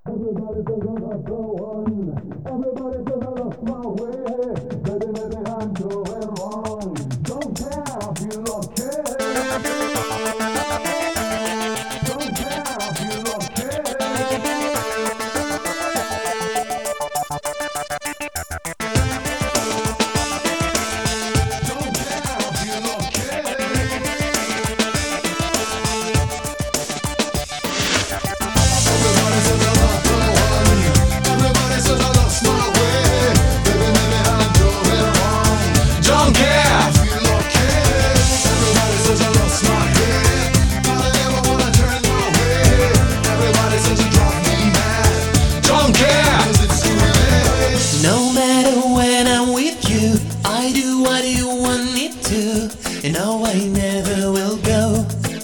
Everybody says I'm not the one. Everybody says I lost my way. Baby, maybe I'm doing wrong. Don't care if you don't care. Don't care if you don't care. Don't care if you don't care. Everybody says I'm not the one. Everybody says I lost my way. Baby, maybe I'm doing wrong. Don't care if you don't care. Everybody says I lost my head. But I never wanna turn my way. Everybody says you drive me mad. Don't care, 'cause it's too late. No matter when I'm with you, I do what you want me to, and no, I never will go.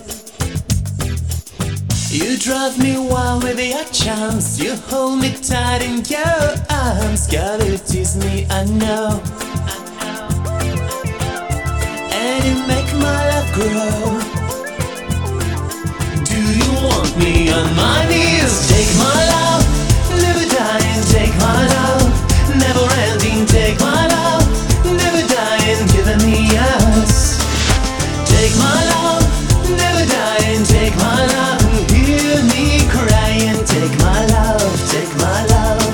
You drive me wild with your charms, you hold me tight in your arms, gotta tease me, I know. And you make my love grow. Do you want me on my knees? Take my love, never dying, take my love, never ending, take my love, never dying, giving me yours. Take my love, never dying, take my love, hear me crying, take my love, take my love.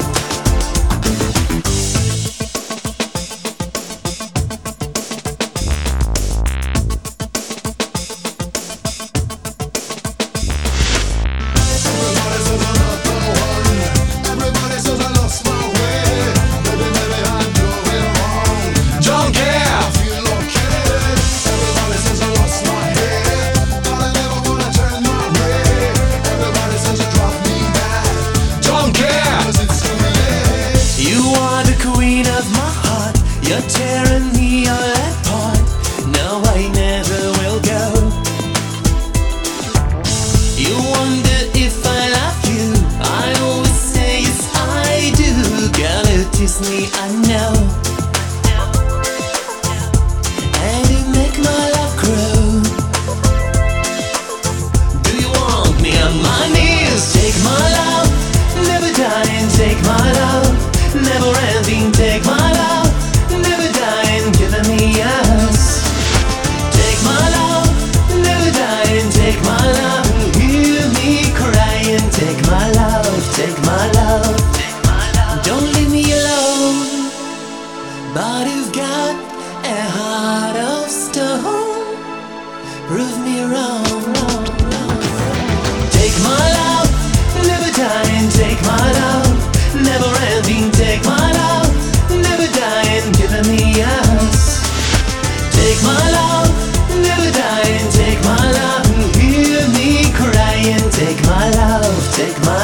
Everybody says I'm not the one. Everybody says I lost my way. Baby, maybe I'm doing wrong. Don't care if you don't care. Everybody says I lost my head, but I never wanna turn my way. Everybody says you drive me mad. Don't care, 'cause it's too late. You are the queen of my heart, you're tearing me all apart. No, I never will go. You wonder if I love you, I always say yes I do. Gotta tease me, I know. And you make my love grow. Do you want me on my knees? Take my love, never dying, take my love, never ending, take my love, never dying, giving me yours. Take my love, never dying, take my love, hear me crying, take my love, take my love. Don't leave me alone, but you've got a heart of stone. Prove me wrong. Take my love, never dying, take my love, never ending, take my love, never dying, giving me yours. Take my love, never dying, take my love, hear me crying, take my love, take my